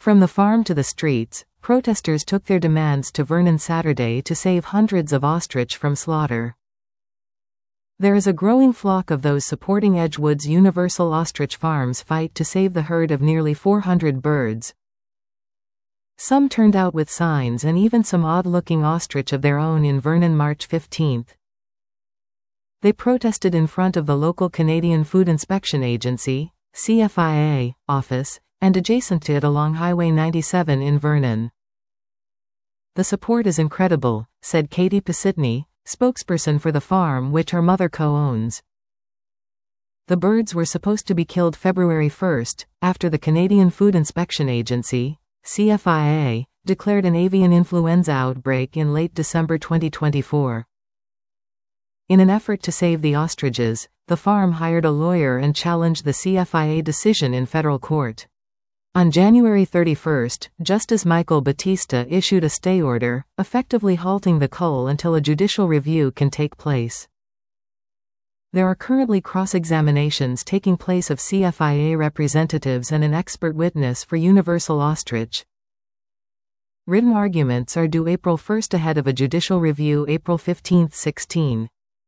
From the farm to the streets, protesters took their demands to Vernon Saturday to save hundreds of ostrich from slaughter. There is a growing flock of those supporting Edgewood's Universal Ostrich Farms fight to save the herd of nearly 400 birds. Some turned out with signs and even some odd-looking ostrich of their own in Vernon March 15. They protested in front of the local Canadian Food Inspection Agency, CFIA, office, and adjacent to it along Highway 97 in Vernon. "The support is incredible," said Katie Pisitny, spokesperson for the farm which her mother co-owns. The birds were supposed to be killed February 1, after the Canadian Food Inspection Agency, CFIA, declared an avian influenza outbreak in late December 2024. In an effort to save the ostriches, the farm hired a lawyer and challenged the CFIA decision in federal court. On January 31, Justice Michael Batista issued a stay order, effectively halting the cull until a judicial review can take place. There are currently cross-examinations taking place of CFIA representatives and an expert witness for Universal Ostrich. Written arguments are due April 1 ahead of a judicial review April 15-16.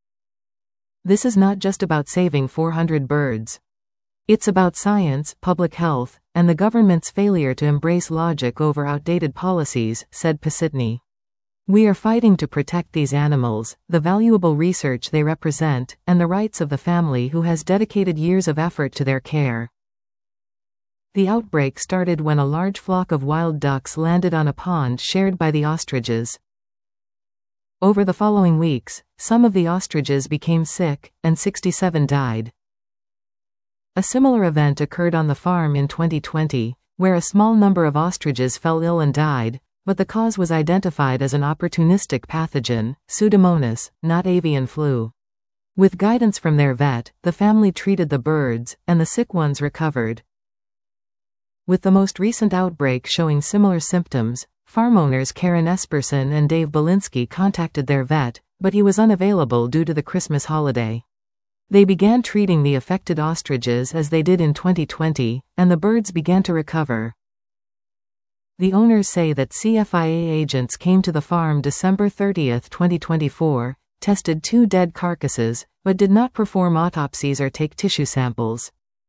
This is not just about saving 400 birds. It's about science, public health, and the government's failure to embrace logic over outdated policies, said Pisitny. "We are fighting to protect these animals, the valuable research they represent, and the rights of the family who has dedicated years of effort to their care." The outbreak started when a large flock of wild ducks landed on a pond shared by the ostriches. Over the following weeks, some of the ostriches became sick, and 67 died. A similar event occurred on the farm in 2020, where a small number of ostriches fell ill and died, but the cause was identified as an opportunistic pathogen, Pseudomonas, not avian flu. With guidance from their vet, the family treated the birds, and the sick ones recovered. With the most recent outbreak showing similar symptoms, farm owners Karen Esperson and Dave Belinsky contacted their vet, but he was unavailable due to the Christmas holiday. They began treating the affected ostriches as they did in 2020, and the birds began to recover. The owners say that CFIA agents came to the farm December 30, 2024, tested 2 dead carcasses, but did not perform autopsies or take tissue samples.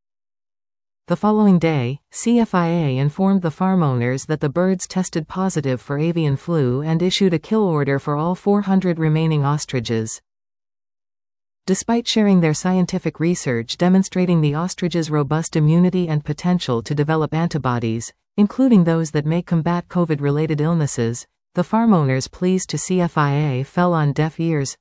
The following day, CFIA informed the farm owners that the birds tested positive for avian flu and issued a kill order for all 400 remaining ostriches. Despite sharing their scientific research demonstrating the ostrich's robust immunity and potential to develop antibodies, including those that may combat COVID-related illnesses, the farm owners' pleas to CFIA fell on deaf ears.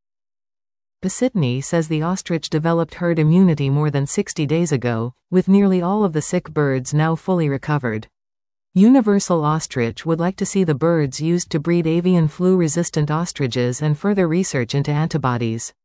Pisitny says the ostrich developed herd immunity more than 60 days ago, with nearly all of the sick birds now fully recovered. Universal Ostrich would like to see the birds used to breed avian flu-resistant ostriches and further research into antibodies.